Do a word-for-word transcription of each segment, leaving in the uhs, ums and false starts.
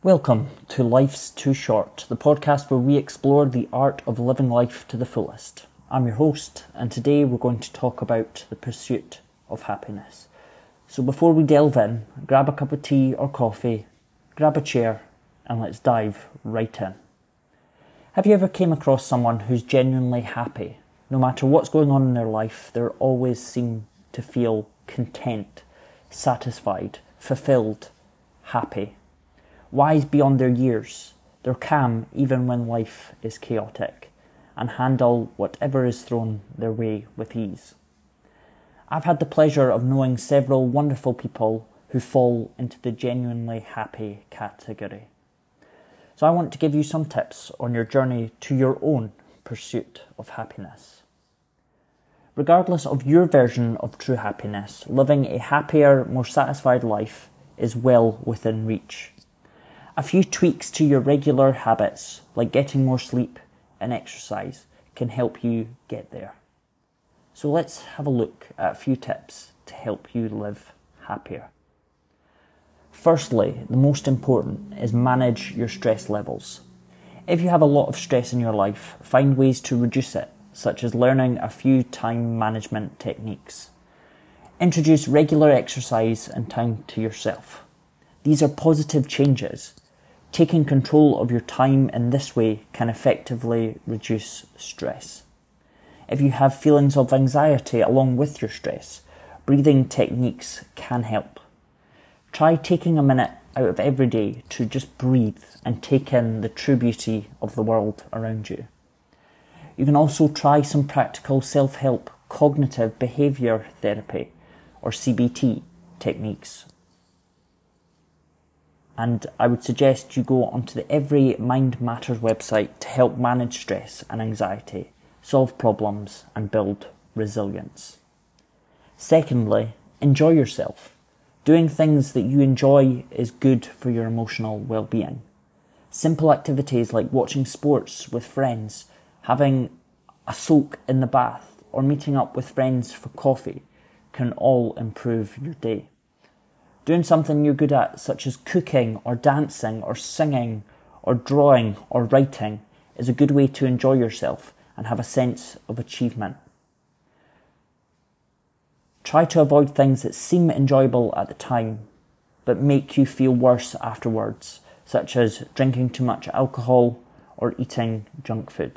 Welcome to Life's Too Short, the podcast where we explore the art of living life to the fullest. I'm your host, and today we're going to talk about the pursuit of happiness. So before we delve in, grab a cup of tea or coffee, grab a chair, and let's dive right in. Have you ever came across someone who's genuinely happy? No matter what's going on in their life, they always seem to feel content, satisfied, fulfilled, happy. Wise beyond their years, they're calm even when life is chaotic, and handle whatever is thrown their way with ease. I've had the pleasure of knowing several wonderful people who fall into the genuinely happy category. So I want to give you some tips on your journey to your own pursuit of happiness. Regardless of your version of true happiness, living a happier, more satisfied life is well within reach. A few tweaks to your regular habits, like getting more sleep and exercise, can help you get there. So let's have a look at a few tips to help you live happier. Firstly, the most important is manage your stress levels. If you have a lot of stress in your life, find ways to reduce it, such as learning a few time management techniques. Introduce regular exercise and time to yourself. These are positive changes. Taking control of your time in this way can effectively reduce stress. If you have feelings of anxiety along with your stress, breathing techniques can help. Try taking a minute out of every day to just breathe and take in the true beauty of the world around you. You can also try some practical self-help cognitive behaviour therapy or C B T techniques. And I would suggest you go onto the Every Mind Matters website to help manage stress and anxiety, solve problems and build resilience. Secondly, enjoy yourself. Doing things that you enjoy is good for your emotional well-being. Simple activities like watching sports with friends, having a soak in the bath, or meeting up with friends for coffee can all improve your day. Doing something you're good at, such as cooking or dancing or singing or drawing or writing, is a good way to enjoy yourself and have a sense of achievement. Try to avoid things that seem enjoyable at the time, but make you feel worse afterwards, such as drinking too much alcohol or eating junk food.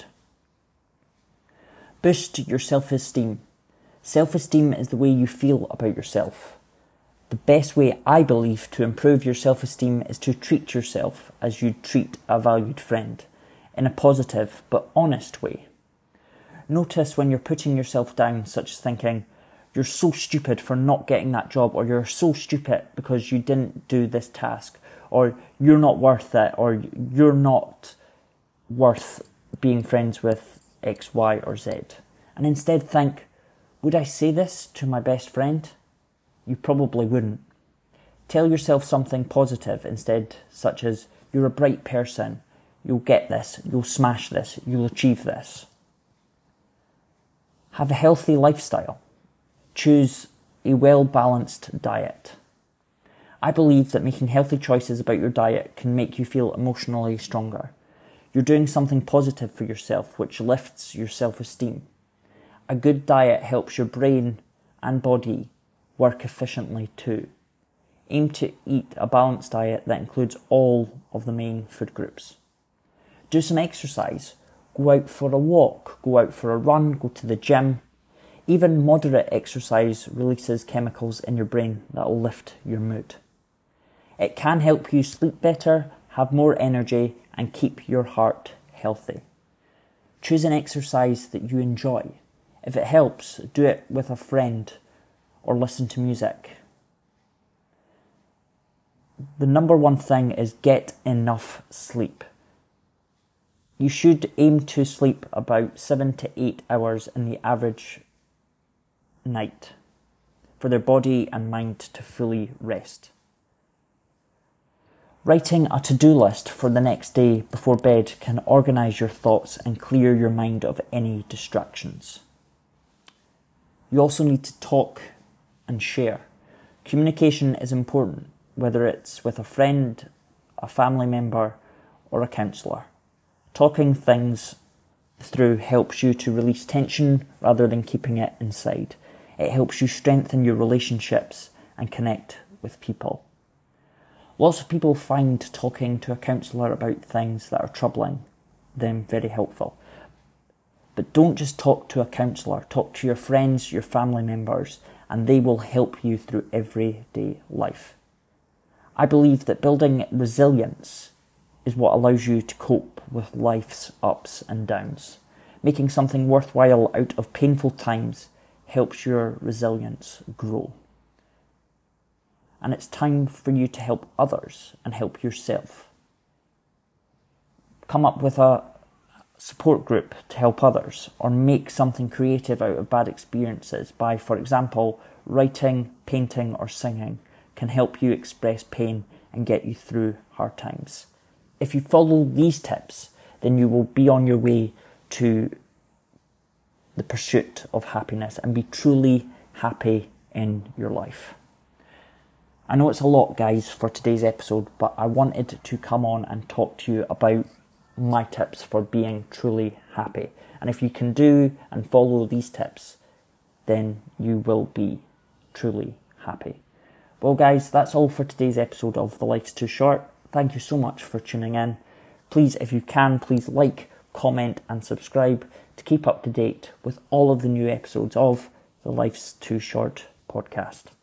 Boost your self-esteem. Self-esteem is the way you feel about yourself. The best way, I believe, to improve your self-esteem is to treat yourself as you'd treat a valued friend, in a positive but honest way. Notice when you're putting yourself down, such as thinking, you're so stupid for not getting that job, or you're so stupid because you didn't do this task, or you're not worth it, or you're not worth being friends with X, Y, or Z. And instead think, would I say this to my best friend? You probably wouldn't. Tell yourself something positive instead, such as, you're a bright person, you'll get this, you'll smash this, you'll achieve this. Have a healthy lifestyle. Choose a well-balanced diet. I believe that making healthy choices about your diet can make you feel emotionally stronger. You're doing something positive for yourself, which lifts your self-esteem. A good diet helps your brain and body work efficiently too. Aim to eat a balanced diet that includes all of the main food groups. Do some exercise. Go out for a walk, go out for a run, go to the gym. Even moderate exercise releases chemicals in your brain that will lift your mood. It can help you sleep better, have more energy, and keep your heart healthy. Choose an exercise that you enjoy. If it helps, do it with a friend or listen to music. The number one thing is get enough sleep. You should aim to sleep about seven to eight hours in the average night for their body and mind to fully rest. Writing a to-do list for the next day before bed can organise your thoughts and clear your mind of any distractions. You also need to talk and share. Communication is important, whether it's with a friend, a family member, or a counsellor. Talking things through helps you to release tension rather than keeping it inside. It helps you strengthen your relationships and connect with people. Lots of people find talking to a counsellor about things that are troubling them very helpful. But don't just talk to a counsellor, talk to your friends, your family members, and they will help you through everyday life. I believe that building resilience is what allows you to cope with life's ups and downs. Making something worthwhile out of painful times helps your resilience grow. And it's time for you to help others and help yourself. Come up with a support group to help others, or make something creative out of bad experiences by, for example, writing, painting or singing can help you express pain and get you through hard times. If you follow these tips, then you will be on your way to the pursuit of happiness and be truly happy in your life. I know it's a lot, guys, for today's episode, but I wanted to come on and talk to you about my tips for being truly happy. And if you can do and follow these tips, then you will be truly happy. Well, guys, that's all for today's episode of The Life's Too Short. Thank you so much for tuning in. Please, if you can, please like, comment and subscribe to keep up to date with all of the new episodes of the Life's Too Short podcast.